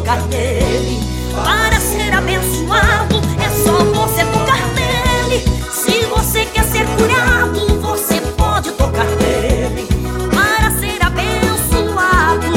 tocar nele. Para ser abençoado é só você tocar nele. Se você quer ser curado, você pode tocar nele. Para ser abençoado.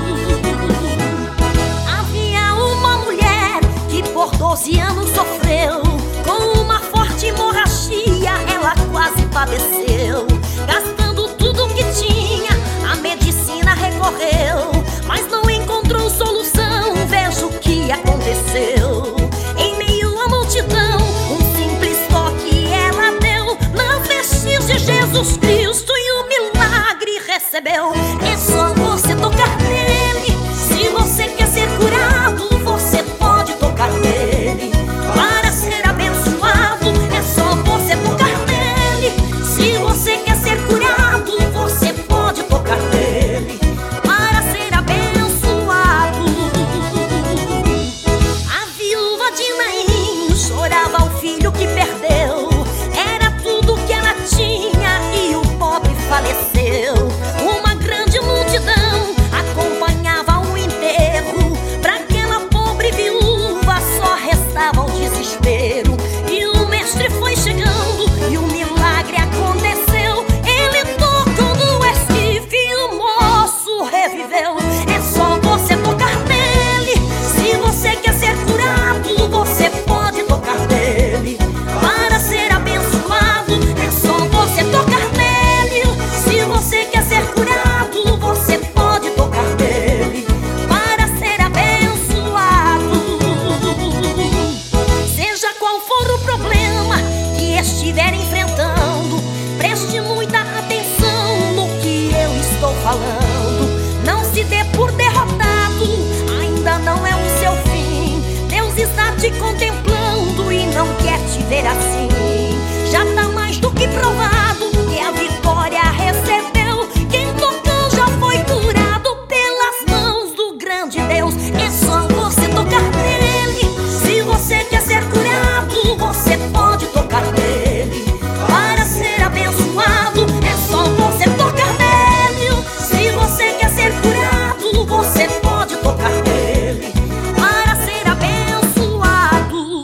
Havia uma mulher que por 12 anos sofreu com uma forte hemorragia. Ela quase padeceu, gastando tudo que tinha, a medicina recorreu, mas não encontrou solução. Veja o que aconteceu. Em meio à multidão, um simples toque ela deu nas vestes de Jesus Cristo e o milagre recebeu. É só você tocar nele. Se você quer ser curado, você pode tocar nele. Para ser abençoado é só você tocar nele. Se você quer ser curado, você pode tocar nele. Para ser abençoado. A viúva de Naim chorava o filho que perdeu. Era tudo que ela tinha e o pobre faleceu. Uma grande multidão acompanhava o enterro. Para aquela pobre viúva só restava o desespero. E o mestre foi chegando e o milagre aconteceu. Ele tocou no esquife e o moço reviveu. É só você tocar nele. Se você quer ser curado, você pode tocar nele. Para ser abençoado é só você tocar nele. Se você quer ser curado, você pode tocar nele. Para ser abençoado. Seja qual for o problema que estiver enfrentando, preste muita atenção no que eu estou falando. Não se dê por derrotado, ainda não é o seu fim. Deus está te contemplando e não quer te ver assim. Já tá mais do que provado que a vitória recebeu. Quem tocou já foi curado pelas mãos do grande Deus. É só você tocar nele. Se você quer ser curado, você pode tocar nele. Para ser abençoado é só você tocar nele. Se você quer ser curado, você pode tocar nele. Para ser abençoado.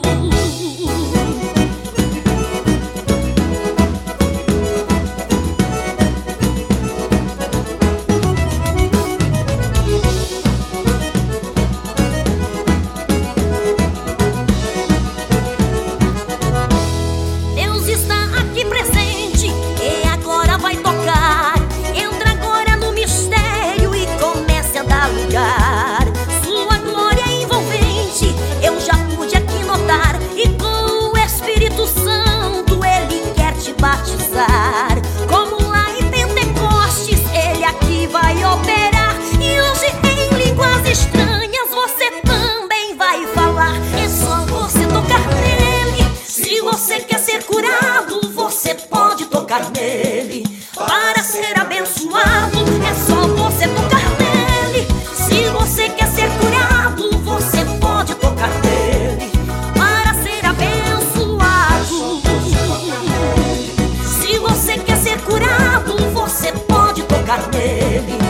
Deus está aqui presente e agora vai tocar. Entra agora no mistério e comece a dar lugar. Sua glória é envolvente, eu já pude aqui notar. E com o Espírito Santo ele quer te batizar. Como lá em Pentecostes, ele aqui vai operar. E hoje em línguas estranhas você também vai falar. É só você tocar nele. Se você quer ser curado, você pode tocar nele. Para ser abençoado é só você tocar nele. Se você quer ser curado, você pode tocar nele. Para ser abençoado. Se você quer ser curado, você pode tocar nele.